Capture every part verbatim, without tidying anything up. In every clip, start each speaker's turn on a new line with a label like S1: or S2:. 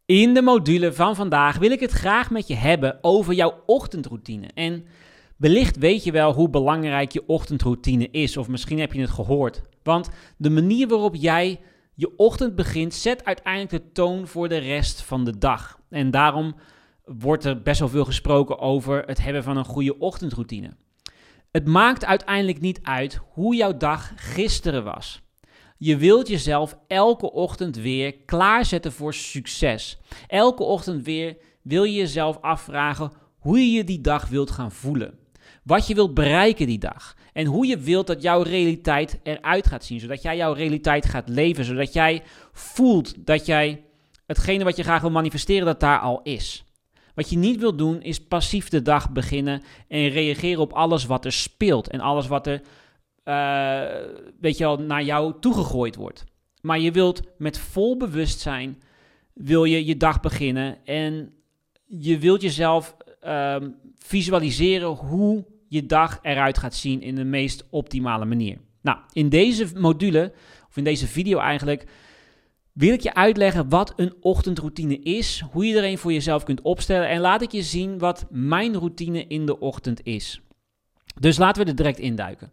S1: In de module van vandaag wil ik het graag met je hebben over jouw ochtendroutine. En wellicht weet je wel hoe belangrijk je ochtendroutine is, of misschien heb je het gehoord. Want de manier waarop jij je ochtend begint, zet uiteindelijk de toon voor de rest van de dag. En daarom wordt er best wel veel gesproken over het hebben van een goede ochtendroutine. Het maakt uiteindelijk niet uit hoe jouw dag gisteren was. Je wilt jezelf elke ochtend weer klaarzetten voor succes. Elke ochtend weer wil je jezelf afvragen hoe je je die dag wilt gaan voelen. Wat je wilt bereiken die dag. En hoe je wilt dat jouw realiteit eruit gaat zien. Zodat jij jouw realiteit gaat leven. Zodat jij voelt dat jij hetgene wat je graag wil manifesteren, dat daar al is. Wat je niet wilt doen is passief de dag beginnen en reageren op alles wat er speelt. En alles wat er Uh, weet je wel, naar jou toegegooid wordt. Maar je wilt met vol bewustzijn, wil je je dag beginnen en je wilt jezelf uh, visualiseren hoe je dag eruit gaat zien in de meest optimale manier. Nou, in deze module, of in deze video eigenlijk, wil ik je uitleggen wat een ochtendroutine is, hoe je er een voor jezelf kunt opstellen en laat ik je zien wat mijn routine in de ochtend is. Dus laten we er direct induiken.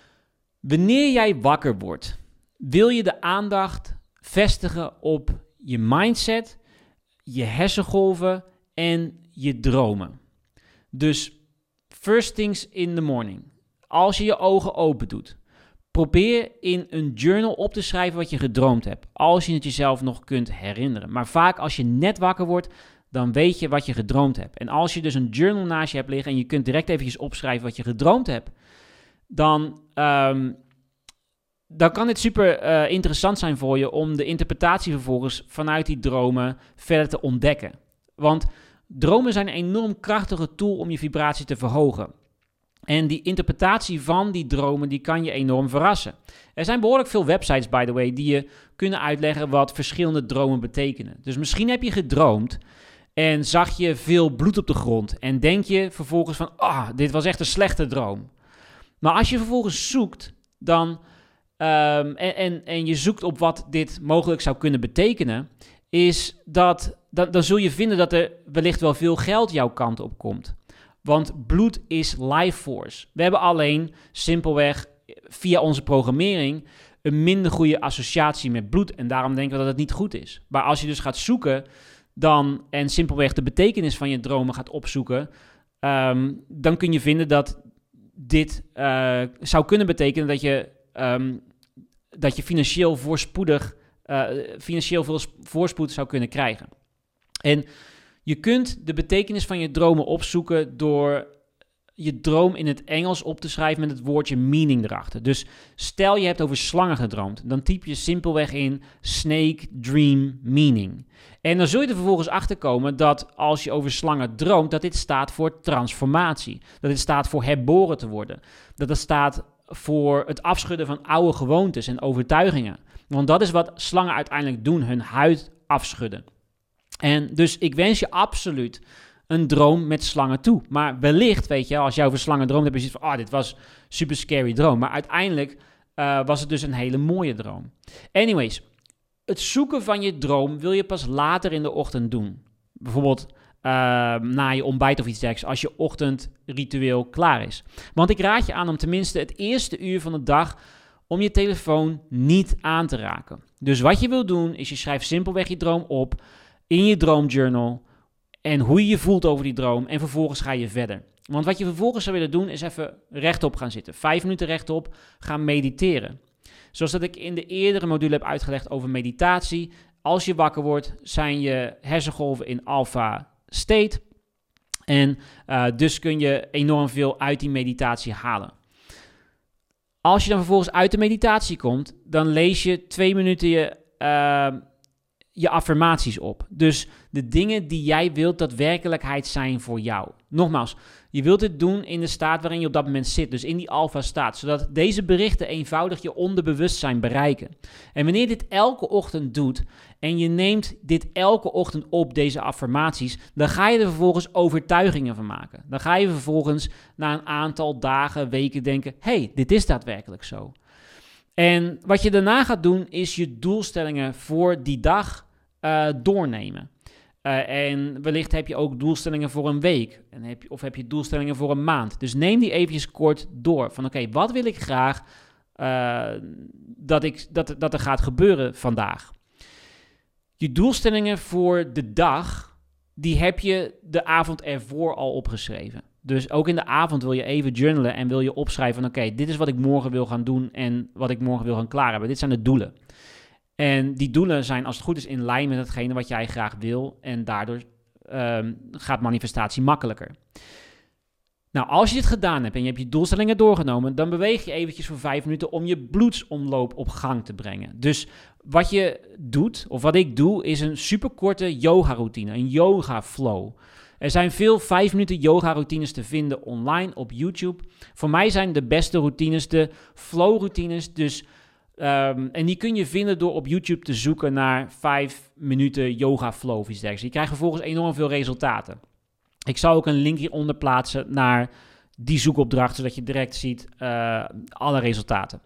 S1: Wanneer jij wakker wordt, wil je de aandacht vestigen op je mindset, je hersengolven en je dromen. Dus first things in the morning. Als je je ogen open doet, probeer in een journal op te schrijven wat je gedroomd hebt. Als je het jezelf nog kunt herinneren. Maar vaak als je net wakker wordt, dan weet je wat je gedroomd hebt. En als je dus een journal naast je hebt liggen en je kunt direct eventjes opschrijven wat je gedroomd hebt, dan, um, dan kan dit super uh, interessant zijn voor je om de interpretatie vervolgens vanuit die dromen verder te ontdekken. Want dromen zijn een enorm krachtige tool om je vibratie te verhogen. En die interpretatie van die dromen, die kan je enorm verrassen. Er zijn behoorlijk veel websites, by the way, die je kunnen uitleggen wat verschillende dromen betekenen. Dus misschien heb je gedroomd en zag je veel bloed op de grond en denk je vervolgens van, ah, oh, dit was echt een slechte droom. Maar als je vervolgens zoekt dan, um, en, en, en je zoekt op wat dit mogelijk zou kunnen betekenen, is dat, dan, dan zul je vinden dat er wellicht wel veel geld jouw kant op komt. Want bloed is life force. We hebben alleen simpelweg via onze programmering een minder goede associatie met bloed en daarom denken we dat het niet goed is. Maar als je dus gaat zoeken dan, en simpelweg de betekenis van je dromen gaat opzoeken, um, dan kun je vinden dat dit uh, zou kunnen betekenen dat je, um, dat je financieel voorspoedig, uh, financieel veel voorspoed zou kunnen krijgen. En je kunt de betekenis van je dromen opzoeken door je droom in het Engels op te schrijven met het woordje meaning erachter. Dus stel je hebt over slangen gedroomd, dan typ je simpelweg in snake dream meaning. En dan zul je er vervolgens achter komen dat als je over slangen droomt, dat dit staat voor transformatie. Dat dit staat voor herboren te worden. Dat het staat voor het afschudden van oude gewoontes en overtuigingen. Want dat is wat slangen uiteindelijk doen, hun huid afschudden. En dus ik wens je absoluut een droom met slangen toe. Maar wellicht, weet je, als jij over slangen droomt, heb je zoiets van, oh, dit was super scary droom. Maar uiteindelijk uh, was het dus een hele mooie droom. Anyways, het zoeken van je droom wil je pas later in de ochtend doen. Bijvoorbeeld uh, na je ontbijt of iets dergelijks, als je ochtendritueel klaar is. Want ik raad je aan om tenminste het eerste uur van de dag om je telefoon niet aan te raken. Dus wat je wil doen, is je schrijft simpelweg je droom op in je droomjournal en hoe je je voelt over die droom en vervolgens ga je verder. Want wat je vervolgens zou willen doen is even rechtop gaan zitten. Vijf minuten rechtop gaan mediteren. Zoals dat ik in de eerdere module heb uitgelegd over meditatie. Als je wakker wordt, zijn je hersengolven in alpha state. En uh, dus kun je enorm veel uit die meditatie halen. Als je dan vervolgens uit de meditatie komt, dan lees je twee minuten je, uh, je affirmaties op. Dus de dingen die jij wilt dat werkelijkheid zijn voor jou. Nogmaals, je wilt dit doen in de staat waarin je op dat moment zit. Dus in die alpha staat. Zodat deze berichten eenvoudig je onderbewustzijn bereiken. En wanneer je dit elke ochtend doet en je neemt dit elke ochtend op, deze affirmaties, dan ga je er vervolgens overtuigingen van maken. Dan ga je vervolgens na een aantal dagen, weken denken, hey, dit is daadwerkelijk zo. En wat je daarna gaat doen is je doelstellingen voor die dag uh, doornemen. Uh, en wellicht heb je ook doelstellingen voor een week. En heb je, of heb je doelstellingen voor een maand. Dus neem die eventjes kort door. Van oké, okay, wat wil ik graag uh, dat, ik, dat, dat er gaat gebeuren vandaag? Je doelstellingen voor de dag, die heb je de avond ervoor al opgeschreven. Dus ook in de avond wil je even journalen en wil je opschrijven van oké, okay, dit is wat ik morgen wil gaan doen en wat ik morgen wil gaan klaar hebben. Dit zijn de doelen. En die doelen zijn als het goed is in lijn met hetgene wat jij graag wil en daardoor um, gaat manifestatie makkelijker. Nou, als je dit gedaan hebt en je hebt je doelstellingen doorgenomen, dan beweeg je eventjes voor vijf minuten om je bloedsomloop op gang te brengen. Dus wat je doet, of wat ik doe, is een superkorte yoga-routine, een yoga-flow. Er zijn veel vijf minuten yoga-routines te vinden online op YouTube. Voor mij zijn de beste routines de flow-routines, dus... Um, en die kun je vinden door op YouTube te zoeken naar vijf minuten yoga flow of iets dergelijks. Je krijgt vervolgens enorm veel resultaten. Ik zal ook een link hieronder plaatsen naar die zoekopdracht, zodat je direct ziet uh, alle resultaten.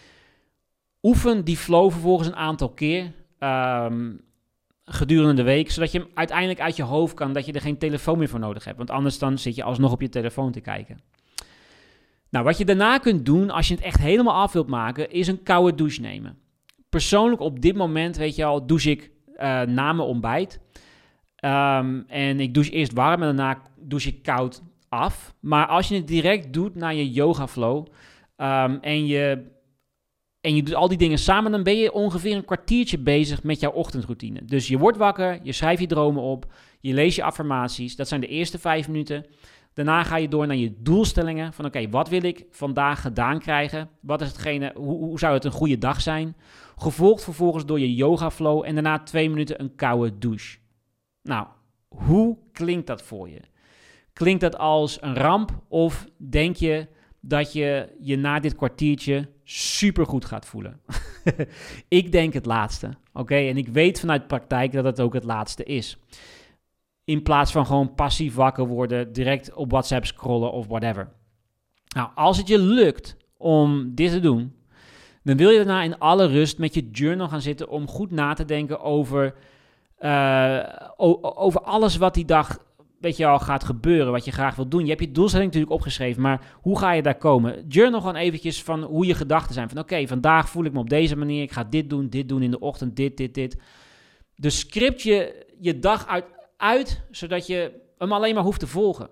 S1: Oefen die flow vervolgens een aantal keer um, gedurende de week, zodat je hem uiteindelijk uit je hoofd kan, dat je er geen telefoon meer voor nodig hebt. Want anders dan zit je alsnog op je telefoon te kijken. Nou, wat je daarna kunt doen, als je het echt helemaal af wilt maken, is een koude douche nemen. Persoonlijk op dit moment, weet je al, douche ik uh, na mijn ontbijt. Um, en ik douche eerst warm en daarna douche ik koud af. Maar als je het direct doet naar je yoga flow um, en, je, en je doet al die dingen samen, dan ben je ongeveer een kwartiertje bezig met jouw ochtendroutine. Dus je wordt wakker, je schrijft je dromen op, je leest je affirmaties. Dat zijn de eerste vijf minuten. Daarna ga je door naar je doelstellingen. Van oké, okay, wat wil ik vandaag gedaan krijgen? Wat is hetgene, hoe, hoe zou het een goede dag zijn? Gevolgd vervolgens door je yoga flow en daarna twee minuten een koude douche. Nou, hoe klinkt dat voor je? Klinkt dat als een ramp of denk je dat je je na dit kwartiertje supergoed gaat voelen? Ik denk het laatste, oké? Okay? En ik weet vanuit praktijk dat het ook het laatste is. In plaats van gewoon passief wakker worden, direct op WhatsApp scrollen of whatever. Nou, als het je lukt om dit te doen, dan wil je daarna in alle rust met je journal gaan zitten om goed na te denken over, uh, over alles wat die dag, weet je al, gaat gebeuren, wat je graag wilt doen. Je hebt je doelstelling natuurlijk opgeschreven, maar hoe ga je daar komen? Journal gewoon eventjes van hoe je gedachten zijn. Van oké, okay, vandaag voel ik me op deze manier, ik ga dit doen, dit doen in de ochtend, dit, dit, dit. Dus script je je dag uit, uit zodat je hem alleen maar hoeft te volgen.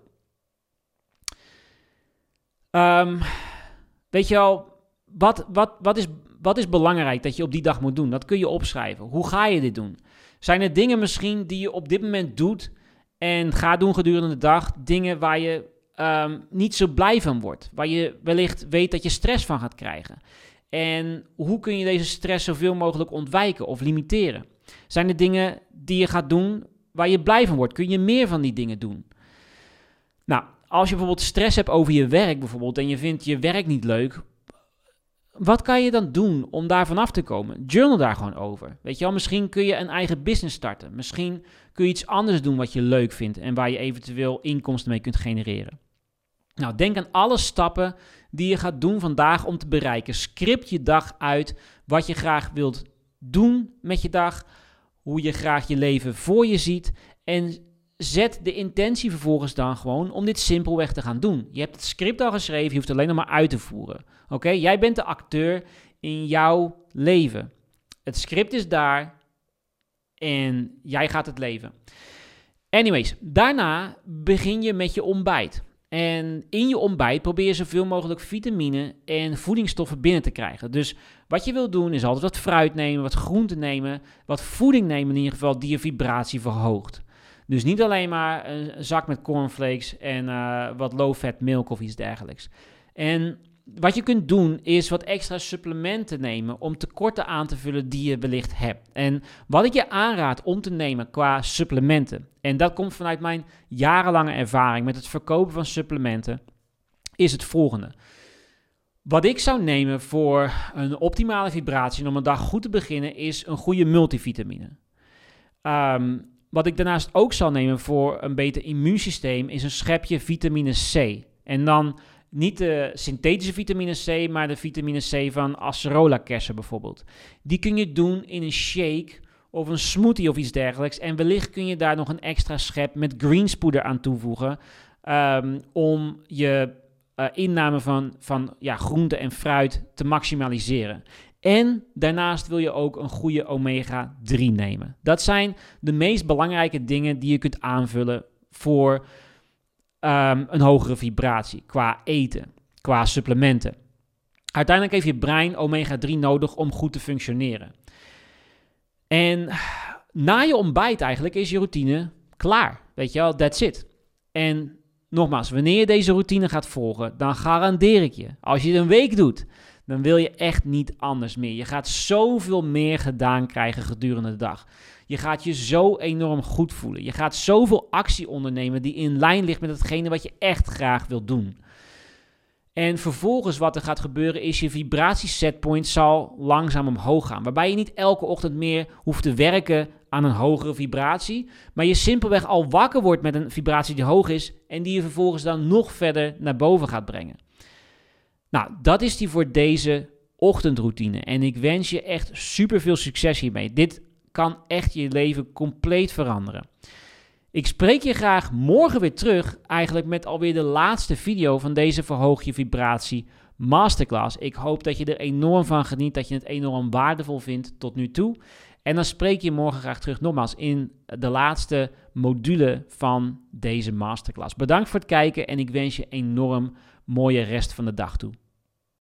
S1: Um, weet je al, wat, wat, wat, is, wat is belangrijk dat je op die dag moet doen? Dat kun je opschrijven. Hoe ga je dit doen? Zijn er dingen misschien die je op dit moment doet en gaat doen gedurende de dag? Dingen waar je um, niet zo blij van wordt. Waar je wellicht weet dat je stress van gaat krijgen. En hoe kun je deze stress zoveel mogelijk ontwijken of limiteren? Zijn er dingen die je gaat doen waar je blij van wordt? Kun je meer van die dingen doen? Nou, als je bijvoorbeeld stress hebt over je werk bijvoorbeeld en je vindt je werk niet leuk, wat kan je dan doen om daar vanaf te komen? Journal daar gewoon over. Weet je wel, misschien kun je een eigen business starten. Misschien kun je iets anders doen wat je leuk vindt en waar je eventueel inkomsten mee kunt genereren. Nou, denk aan alle stappen die je gaat doen vandaag om te bereiken. Script je dag uit wat je graag wilt doen met je dag, hoe je graag je leven voor je ziet en zet de intentie vervolgens dan gewoon om dit simpelweg te gaan doen. Je hebt het script al geschreven, je hoeft het alleen nog maar uit te voeren. Oké, okay? Jij bent de acteur in jouw leven. Het script is daar en jij gaat het leven. Anyways, daarna begin je met je ontbijt. En in je ontbijt probeer je zoveel mogelijk vitamine en voedingsstoffen binnen te krijgen. Dus wat je wil doen is altijd wat fruit nemen, wat groente nemen, wat voeding nemen in ieder geval die je vibratie verhoogt. Dus niet alleen maar een zak met cornflakes en uh, wat low-fat milk of iets dergelijks. En wat je kunt doen is wat extra supplementen nemen om tekorten aan te vullen die je wellicht hebt. En wat ik je aanraad om te nemen qua supplementen, en dat komt vanuit mijn jarenlange ervaring met het verkopen van supplementen, is het volgende. Wat ik zou nemen voor een optimale vibratie en om een dag goed te beginnen is een goede multivitamine. Um, wat ik daarnaast ook zal nemen voor een beter immuunsysteem is een schepje vitamine C. En dan niet de synthetische vitamine C, maar de vitamine C van acerola kersen bijvoorbeeld. Die kun je doen in een shake of een smoothie of iets dergelijks. En wellicht kun je daar nog een extra schep met greenspoeder aan toevoegen um, om je uh, inname van, van ja, groente en fruit te maximaliseren. En daarnaast wil je ook een goede omega drie nemen. Dat zijn de meest belangrijke dingen die je kunt aanvullen voor um, een hogere vibratie qua eten, qua supplementen. Uiteindelijk heeft je brein omega drie nodig om goed te functioneren. En na je ontbijt eigenlijk is je routine klaar. Weet je wel, that's it. En nogmaals, wanneer je deze routine gaat volgen, dan garandeer ik je, als je het een week doet, dan wil je echt niet anders meer. Je gaat zoveel meer gedaan krijgen gedurende de dag. Je gaat je zo enorm goed voelen. Je gaat zoveel actie ondernemen die in lijn ligt met hetgene wat je echt graag wilt doen. En vervolgens wat er gaat gebeuren is je vibratiesetpoint zal langzaam omhoog gaan. Waarbij je niet elke ochtend meer hoeft te werken aan een hogere vibratie. Maar je simpelweg al wakker wordt met een vibratie die hoog is. En die je vervolgens dan nog verder naar boven gaat brengen. Nou, dat is die voor deze ochtendroutine. En ik wens je echt super veel succes hiermee. Dit kan echt je leven compleet veranderen. Ik spreek je graag morgen weer terug, eigenlijk met alweer de laatste video van deze Verhoog je Vibratie Masterclass. Ik hoop dat je er enorm van geniet, dat je het enorm waardevol vindt tot nu toe. En dan spreek je morgen graag terug, nogmaals, in de laatste module van deze masterclass. Bedankt voor het kijken en ik wens je enorm mooie rest van de dag toe.